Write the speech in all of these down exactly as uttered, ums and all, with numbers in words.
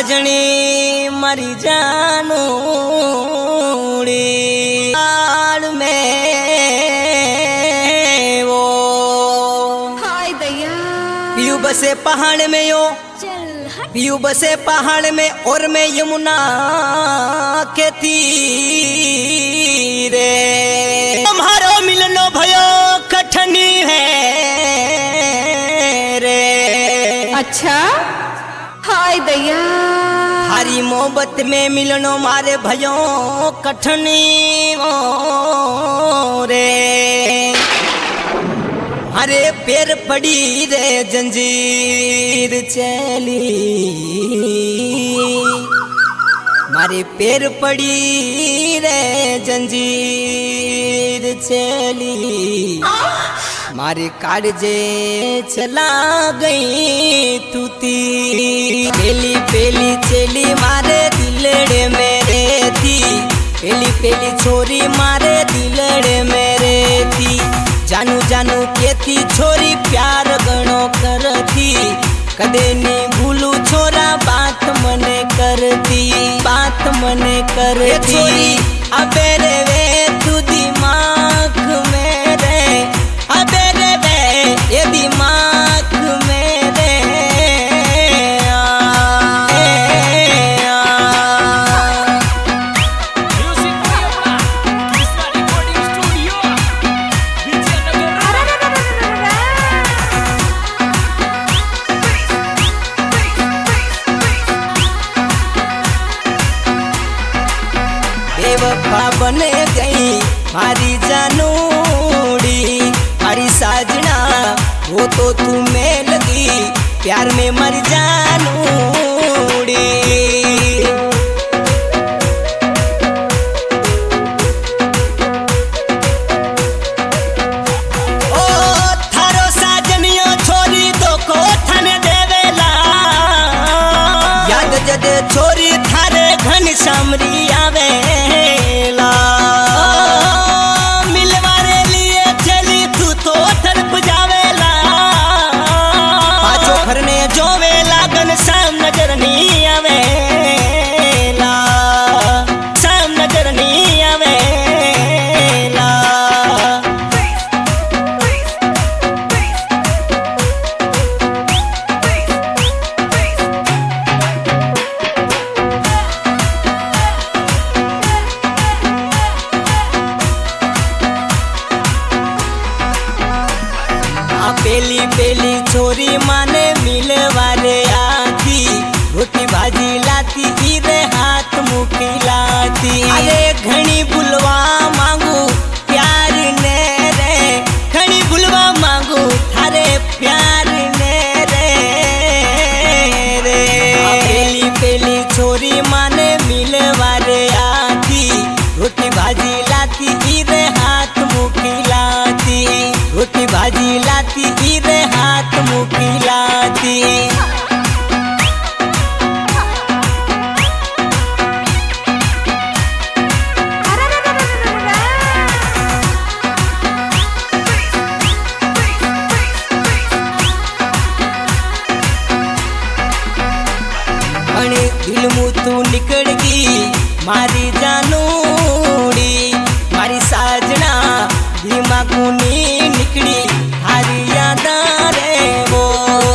साजनी मरी जानूड़ी आड़ में वो हाय दया पियू बसे पहाड़ में यो पियू बसे पहाड़ में और मैं यमुना के तीरे तुम्हारो मिलनो भयो कठनी है रे। अच्छा हाय दया हरी मोहब्बत में मिलनो मारे भयो कठनी रे। अरे पैर पड़ी रे जंजीर चली मारे पैर पड़ी रे जंजीर चली मारे काड़जे चला गई तूती पेली पेली चली मारे दिलड़े मेरे थी पेली पेली छोरी मारे दिलड़े मेरे थी जानू जानू केती छोरी प्यार गणो करती कदे नी भूलू छोरा बात मने करती बात मने करती छोरी अबे रे वे तू दिमाग मेरे अबे रे वे ये दिमाग मेरे बेवफा बने गई मारी जानूड़ी मारी साजना वो तो तुम्हें लगी प्यार में मर जानूड़ी। ओ थारो साजनियो छोरी तो को थाने देवेला याद जदे छोरी थारे घन सामरी आवे साम नजर नहीं आवेला साम नजर नहीं आवेला। आ पेली पेली छोरी माने मिलवारे रोटी भाजी लाती हीरे हाथ मुकी लाती अरे घनी बुलवा मांगू प्यार ने रे घनी बुलवा मांगू थारे प्यार ने रे रे पेली पेली छोरी माने मिलवारे आती रोटी भाजी लाती हीरे हाथ मुकी लाती रोटी भाजी लाती हीरे हाथ मुकी लाती। दिल मुँह तू निकल गई मारी जानूड़ी मारी साजना दिमाग नी निकली हारी याद रे वो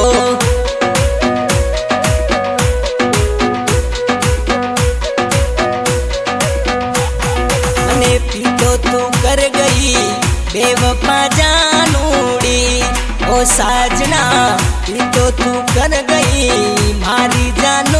अने पीतो तू कर गई बेवफा जानूड़ी ओ साजना पीतो तू कर गई मारी जानू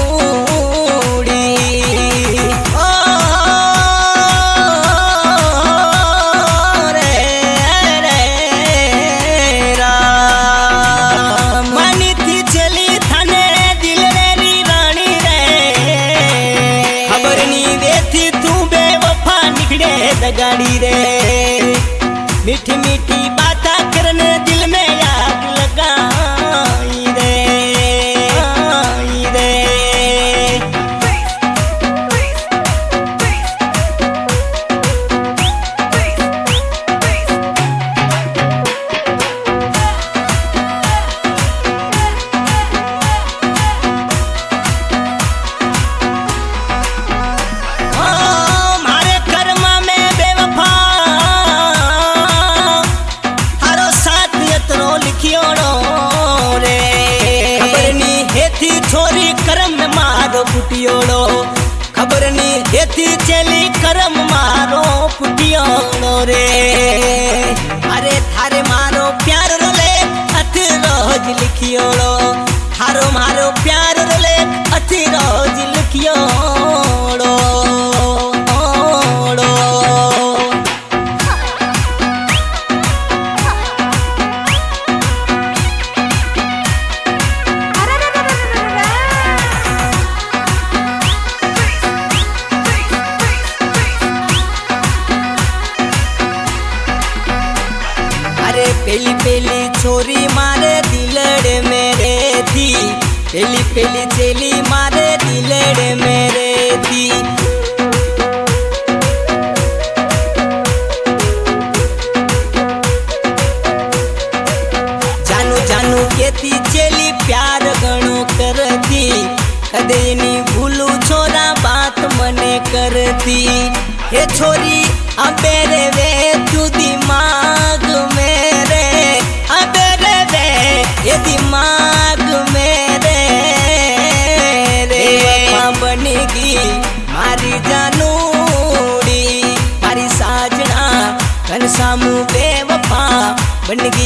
गाड़ी रे मीठी मीठी बाता करने दिल में आग लगाई रे आई रे। मारो फुटियोड़ो खबर नी हेती चली करम मारो फुटियोड़ो रे। अरे थारे मारो प्यार रो लेख अति रोज लिखियोड़ो थारो मारो प्यार रो लेख अति रोज लिखियोड़ो। अरे पहली पहली छोरी मारे दिलड़े मेरे थी पहली पहली चेली मारे दिलड़े मेरे थी। जानू जानू केती चेली प्यार घणो करती कदे नी भूलू छोरा बात मने करती। हे छोरी अबे रे वे तू दिमाग मेरे अबे रे वे ये दिमाग मेरे रे वफा बनेगी मारी जानूड़ी मारी साजना कन सामू बेवफा बन